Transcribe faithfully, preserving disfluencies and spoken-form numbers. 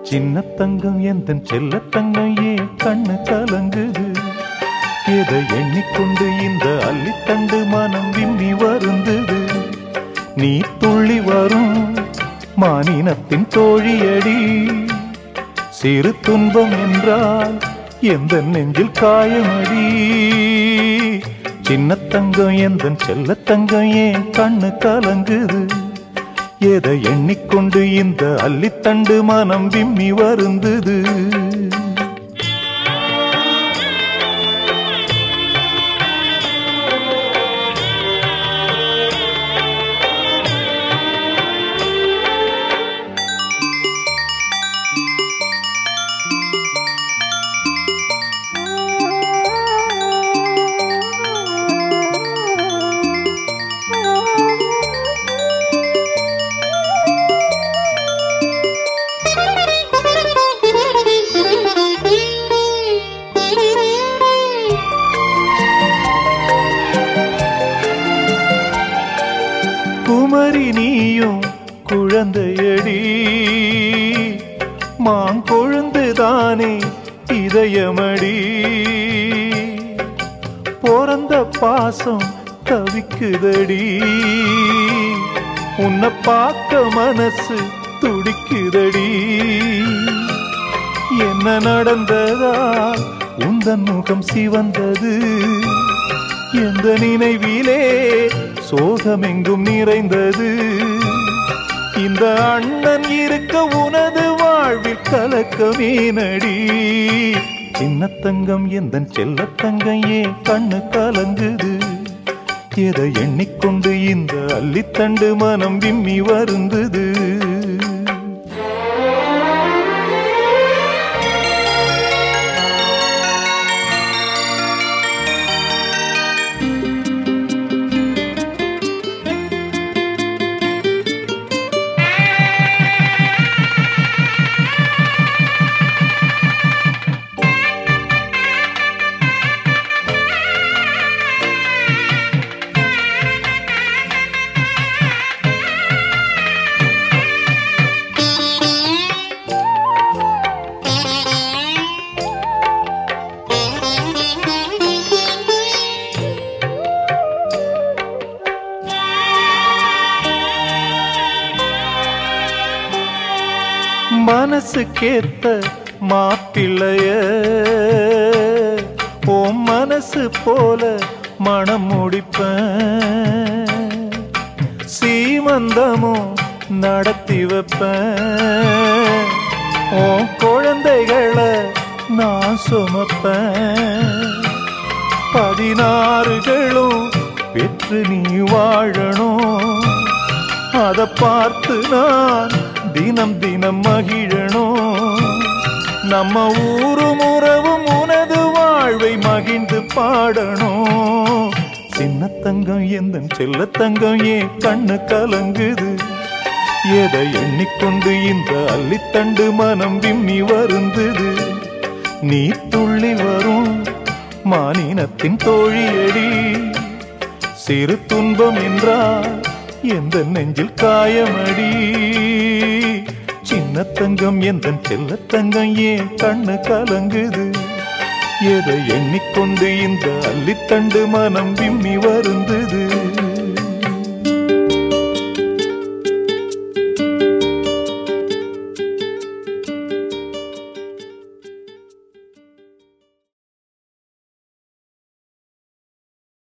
சின்ன தங்கம் எந்தன் செல்ல தங்கம் ஏன் கண்ணு கலங்குது? எதை எண்ணிக்கொண்டு இந்த அள்ளித்தண்டு மனம் விம்மி வருந்தது? நீ துள்ளி வரும் மானினத்தின் தோழியடி, சிறு துன்பம் என்றால் எந்த நெஞ்சில் காயமடி. சின்ன தங்கம் எந்தன் செல்ல தங்கம் ஏன் கண்ணு கலங்குது? எதை எண்ணிக்கொண்டு இந்த அள்ளித்தண்டு மனம் விம்மி வருந்தது? குமரி நீயும் குழந்தையடி, மாங்கொழுந்துதானே இதயமடி. பிறந்த பாசம் தவிக்குதடி, உன்னை பார்க்க மனசு துடிக்குதடி. என்ன நடந்ததா உந்தன் முகம் சிவந்தது? எந்த நினைவிலே சோகமெங்கும் நிறைந்தது? இந்த அண்ணன் இருக்க உனது வாழ்வில் கலக்கமே நடி. சின்ன தங்கம் எந்தன் செல்ல தங்கம் ஏன் கண்ணு கலங்குது? எதை எண்ணிக்கொண்டு இந்த அள்ளித்தண்டு மனம் விம்மி வருந்தது? மனசு கேத்த மாப்பிள்ளைய ஓம் மனசு போல மனம் முடிப்பேன். சீமந்தமும் நடத்தி வைப்பேன். ஓம் குழந்தைகளை நான் சுமப்பேன். பதினாறுகளும் பெற்று நீ வாழணும். அதை பார்த்து நான் தினம் தினம் மகிழணும். நம்ம ஊரும் உறவும் உனது வாழ்வை மகிழ்ந்து பாடணும். சின்ன தங்கம் எந்தன் செல்ல தங்கம் ஏன் கண்ணு கலங்குது? எதை எண்ணிக்கொண்டு இந்த அள்ளித்தண்டு மனம் விம்மி வருந்தது? நீ துள்ளி வரும் மானினத்தின் தோழியடி, சிறு துன்பம் என்றால் எந்த நெஞ்சில் காயமடி. சின்ன தங்கம் எந்தன் செல்ல தங்கம் ஏன் கண்ணு கலங்குது? எதை எண்ணிக்கொண்டு இந்த அள்ளித்தண்டு மனம் விம்மி வருந்தது?